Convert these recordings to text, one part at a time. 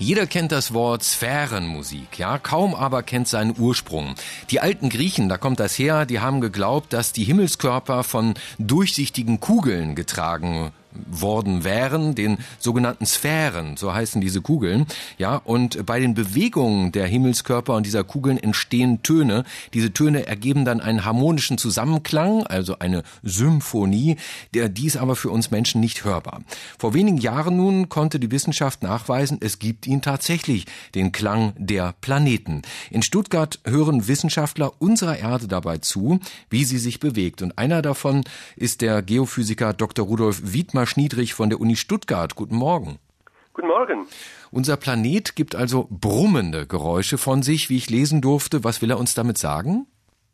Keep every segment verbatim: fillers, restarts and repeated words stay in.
Jeder kennt das Wort Sphärenmusik, ja, kaum aber kennt seinen Ursprung. Die alten Griechen, da kommt das her, die haben geglaubt, dass die Himmelskörper von durchsichtigen Kugeln getragen worden wären, den sogenannten Sphären, so heißen diese Kugeln, ja, und bei den Bewegungen der Himmelskörper und dieser Kugeln entstehen Töne. Diese Töne ergeben dann einen harmonischen Zusammenklang, also eine Symphonie, der dies aber für uns Menschen nicht hörbar. Vor wenigen Jahren nun konnte die Wissenschaft nachweisen, es gibt ihn tatsächlich, den Klang der Planeten. In Stuttgart hören Wissenschaftler unserer Erde dabei zu, wie sie sich bewegt. Und einer davon ist der Geophysiker Doktor Rudolf Wiedmer-Schniedrich von der Uni Stuttgart. Guten Morgen. Guten Morgen. Unser Planet gibt also brummende Geräusche von sich, wie ich lesen durfte. Was will er uns damit sagen?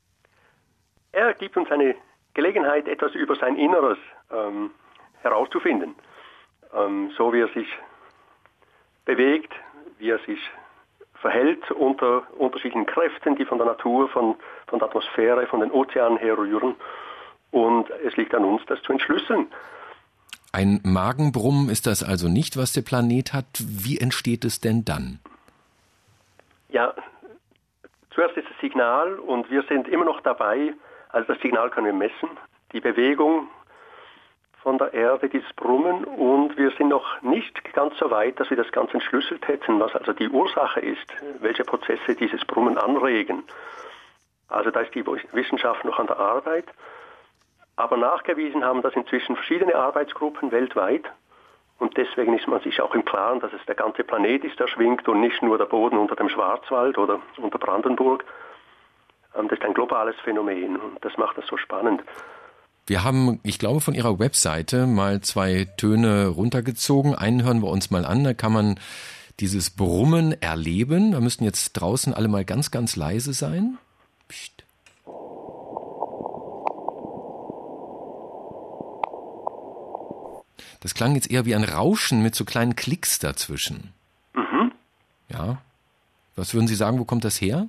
Er gibt uns eine Gelegenheit, etwas über sein Inneres ähm, herauszufinden. Ähm, so wie er sich bewegt, wie er sich verhält unter unterschiedlichen Kräften, die von der Natur, von, von der Atmosphäre, von den Ozeanen herrühren. Und es liegt an uns, das zu entschlüsseln. Ein Magenbrummen ist das also nicht, was der Planet hat. Wie entsteht es denn dann? Ja, zuerst ist das Signal und wir sind immer noch dabei, also das Signal können wir messen, die Bewegung von der Erde, dieses Brummen, und wir sind noch nicht ganz so weit, dass wir das Ganze entschlüsselt hätten, was also die Ursache ist, welche Prozesse dieses Brummen anregen. Also da ist die Wissenschaft noch an der Arbeit. Aber nachgewiesen haben das inzwischen verschiedene Arbeitsgruppen weltweit. Und deswegen ist man sich auch im Klaren, dass es der ganze Planet ist, der schwingt und nicht nur der Boden unter dem Schwarzwald oder unter Brandenburg. Das ist ein globales Phänomen und das macht das so spannend. Wir haben, ich glaube, von Ihrer Webseite mal zwei Töne runtergezogen. Einen hören wir uns mal an, da kann man dieses Brummen erleben. Da müssten jetzt draußen alle mal ganz, ganz leise sein. Psst. Das klang jetzt eher wie ein Rauschen mit so kleinen Klicks dazwischen. Mhm. Ja. Was würden Sie sagen, wo kommt das her?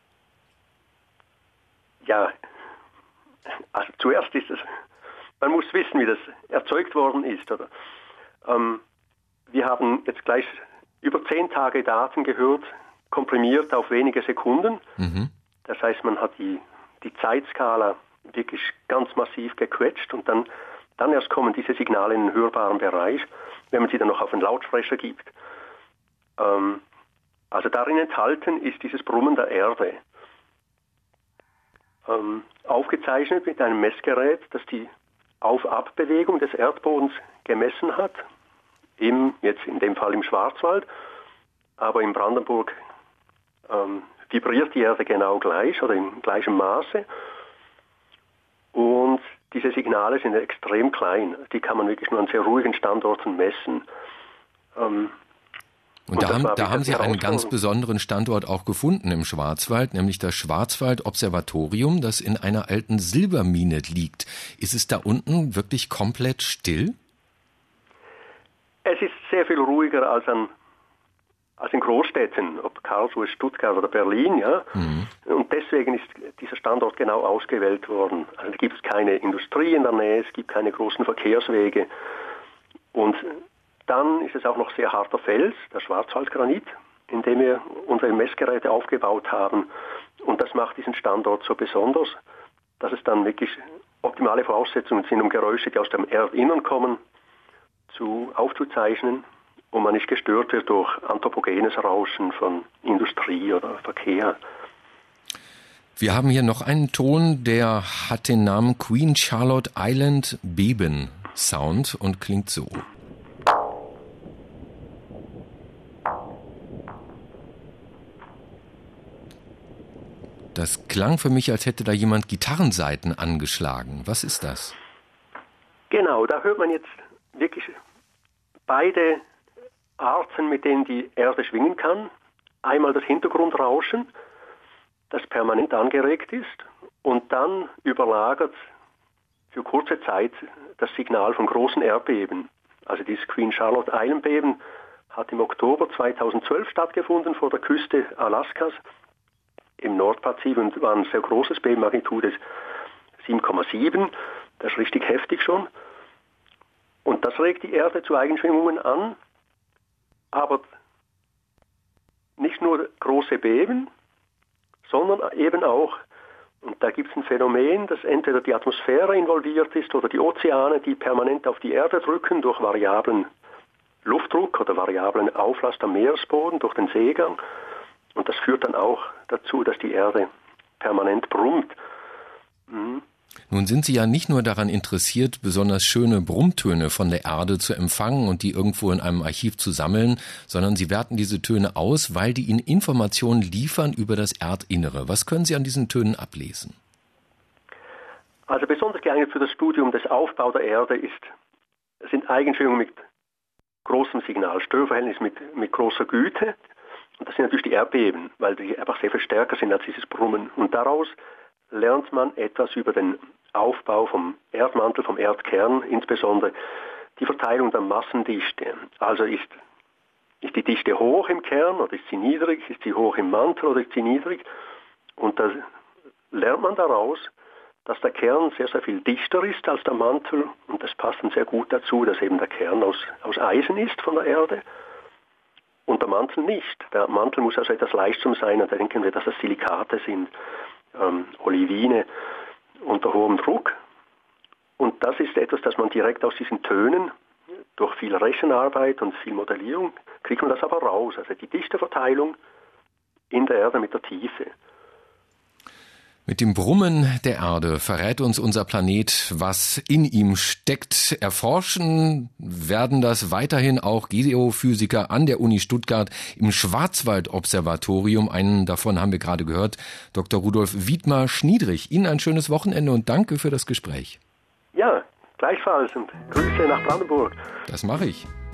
Ja, also zuerst ist es, man muss wissen, wie das erzeugt worden ist. Oder? Ähm, wir haben jetzt gleich über zehn Tage Daten gehört, komprimiert auf wenige Sekunden. Mhm. Das heißt, man hat die, die Zeitskala wirklich ganz massiv gequetscht und dann Dann erst kommen diese Signale in den hörbaren Bereich, wenn man sie dann noch auf einen Lautsprecher gibt. Ähm, also darin enthalten ist dieses Brummen der Erde. Ähm, aufgezeichnet mit einem Messgerät, das die Auf-Ab-Bewegung des Erdbodens gemessen hat. Im, jetzt in dem Fall im Schwarzwald, aber in Brandenburg ähm, vibriert die Erde genau gleich oder im gleichen Maße. Und diese Signale sind extrem klein. Die kann man wirklich nur an sehr ruhigen Standorten messen. Ähm, und, und da haben, da haben Sie einen ganz besonderen Standort auch gefunden im Schwarzwald, nämlich das Schwarzwald-Observatorium, das in einer alten Silbermine liegt. Ist es da unten wirklich komplett still? Es ist sehr viel ruhiger als an als in Großstädten, ob Karlsruhe, Stuttgart oder Berlin, ja. Mhm. Und deswegen ist dieser Standort genau ausgewählt worden. Also da gibt es keine Industrie in der Nähe, es gibt keine großen Verkehrswege. Und dann ist es auch noch sehr harter Fels, der Schwarzwaldgranit, in dem wir unsere Messgeräte aufgebaut haben. Und das macht diesen Standort so besonders, dass es dann wirklich optimale Voraussetzungen sind, um Geräusche, die aus dem Erdinnern kommen, zu aufzuzeichnen. Und man nicht gestört wird durch anthropogenes Rauschen von Industrie oder Verkehr. Wir haben hier noch einen Ton, der hat den Namen Queen Charlotte Island Beben Sound und klingt so. Das klang für mich, als hätte da jemand Gitarrensaiten angeschlagen. Was ist das? Genau, da hört man jetzt wirklich beide Arten, mit denen die Erde schwingen kann. Einmal das Hintergrundrauschen, das permanent angeregt ist, und dann überlagert für kurze Zeit das Signal von großen Erdbeben. Also dieses Queen Charlotte Island Beben hat im Oktober zweitausendzwölf stattgefunden vor der Küste Alaskas im Nordpazifik und war ein sehr großes Beben, Magnitude sieben Komma sieben. Das ist richtig heftig schon. Und das regt die Erde zu Eigenschwingungen an. Aber große Beben, sondern eben auch, und da gibt es ein Phänomen, dass entweder die Atmosphäre involviert ist oder die Ozeane, die permanent auf die Erde drücken durch variablen Luftdruck oder variablen Auflast am Meeresboden durch den Seegang. Und das führt dann auch dazu, dass die Erde permanent brummt. Mhm. Nun sind Sie ja nicht nur daran interessiert, besonders schöne Brummtöne von der Erde zu empfangen und die irgendwo in einem Archiv zu sammeln, sondern Sie werten diese Töne aus, weil die Ihnen Informationen liefern über das Erdinnere. Was können Sie an diesen Tönen ablesen? Also besonders geeignet für das Studium des Aufbaus der Erde ist, sind Eigenschwingungen mit großem Signal, Störverhältnis mit, mit großer Güte. Und das sind natürlich die Erdbeben, weil die einfach sehr viel stärker sind als dieses Brummen. Und daraus lernt man etwas über den Aufbau vom Erdmantel, vom Erdkern, insbesondere die Verteilung der Massendichte. Also ist, ist die Dichte hoch im Kern oder ist sie niedrig, ist sie hoch im Mantel oder ist sie niedrig? Und da lernt man daraus, dass der Kern sehr, sehr viel dichter ist als der Mantel. Und das passt dann sehr gut dazu, dass eben der Kern aus, aus Eisen ist von der Erde und der Mantel nicht. Der Mantel muss also etwas Leichtsam sein, und da denken wir, dass das Silikate sind. Ähm, Olivine unter hohem Druck. Und das ist etwas, das man direkt aus diesen Tönen, durch viel Rechenarbeit und viel Modellierung, kriegt man das aber raus. Also die Dichteverteilung in der Erde mit der Tiefe. Mit dem Brummen der Erde verrät uns unser Planet, was in ihm steckt. Erforschen werden das weiterhin auch Geophysiker an der Uni Stuttgart im Schwarzwald-Observatorium. Einen davon haben wir gerade gehört, Doktor Rudolf Wiedmar-Schniedrich. Ihnen ein schönes Wochenende und danke für das Gespräch. Ja, gleichfalls und Grüße nach Brandenburg. Das mache ich.